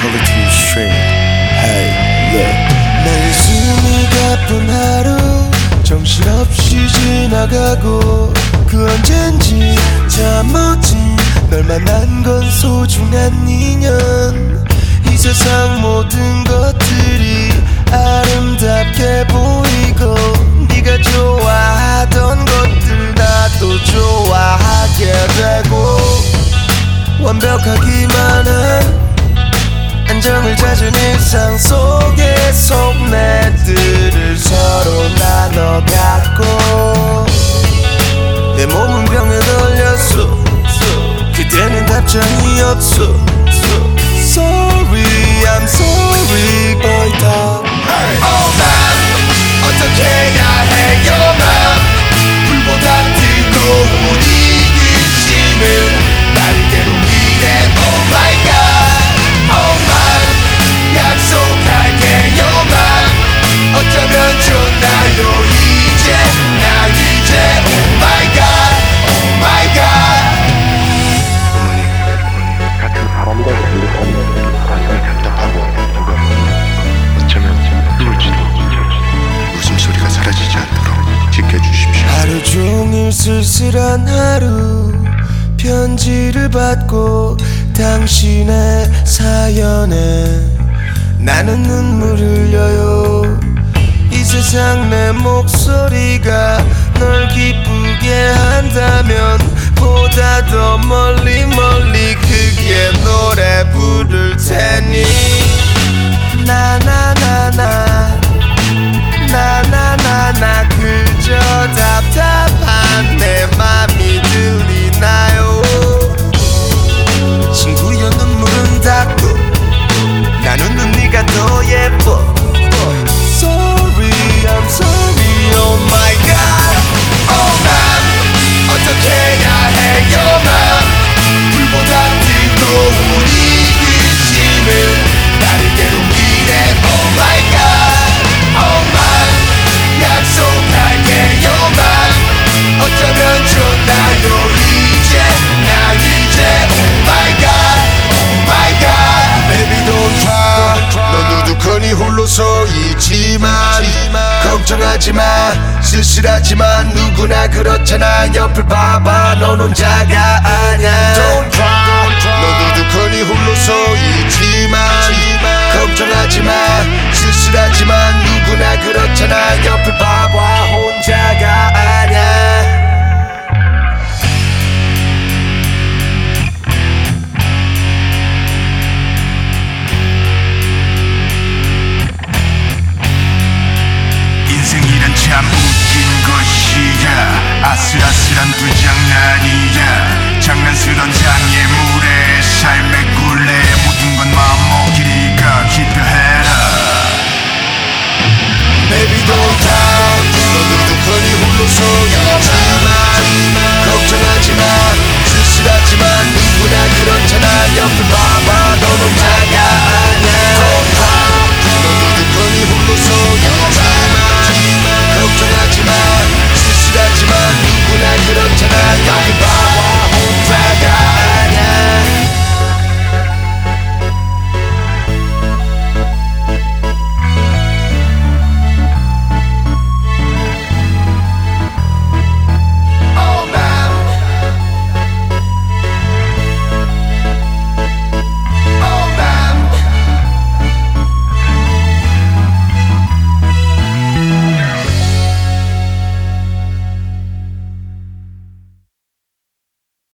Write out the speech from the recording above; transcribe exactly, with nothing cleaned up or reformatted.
Quality Stream. Hey, look. 매일 숨이 가쁜 하루 정신없이 지나가고 그 언젠지 잠없지 널 만난 건 소중한 인연. 이 세상 모든 것들이 아름답게 보이고 네가 좋아하던 것들 나도 좋아하게 되고 완벽하기만 한 안정을 찾은 일상 속에 속내들을 서로 나눠 갖고 내 몸은 병에 걸렸어. 그때는 답장이 없어. Sorry, I'm sorry, boy. Hey. Oh man, 어떻게 해야 해, your man. 불보다 뜨거운 이 기침은 나를 괴롭히네. Oh my god, oh man. 약속할게, your man. 어쩌면 좋나요, 이제 나 이제. Oh my god, oh my god. 같은 사람과 생각하는 가슴이 답답하고 어쩌면 울지도 웃음소리가 사라지지 않도록 지켜주십시오. 하루 종일 쓸쓸한 하루 편지를 받고 당신의 사연에 나는 눈물 흘려요. 이 세상 내 목소리가 널 기쁘게 한다면 보다 더 멀리 멀리 크게 노래 부를 테니 나나나나 나나나나 그저 답답한 내 맘이 들리나요. 친구여 눈물은 닦고 난 웃는 네가 더 예뻐. Sorry, I'm sorry, oh my god. Oh man, 어떻게 해야 해, your man. 불보다 뜨거운 이 기침은 나를 괴롭히네. Oh my god, oh man. 약속할게, your man. 어쩌면 좋나요, 이제 나 이제. Oh my god, oh my god. Baby don't cry. 넌 두둑하니 홀로 서 있지만 걱정하지마. 쓸쓸하지만 누구나 그렇잖아. 옆을 봐봐, 넌 혼자가 아냐. Don't cry. 넌 두둑하니 홀로 서 있지만 걱정하지마. 쓸쓸하지만 누구나 그렇잖아. 옆을 봐봐, 혼자가 아냐. 인생이란 참 웃긴 것이야. 아슬아슬한 불장난이야. 장난스런 장애물에 삶의 굴레 모든 건 마음먹기가 기대해.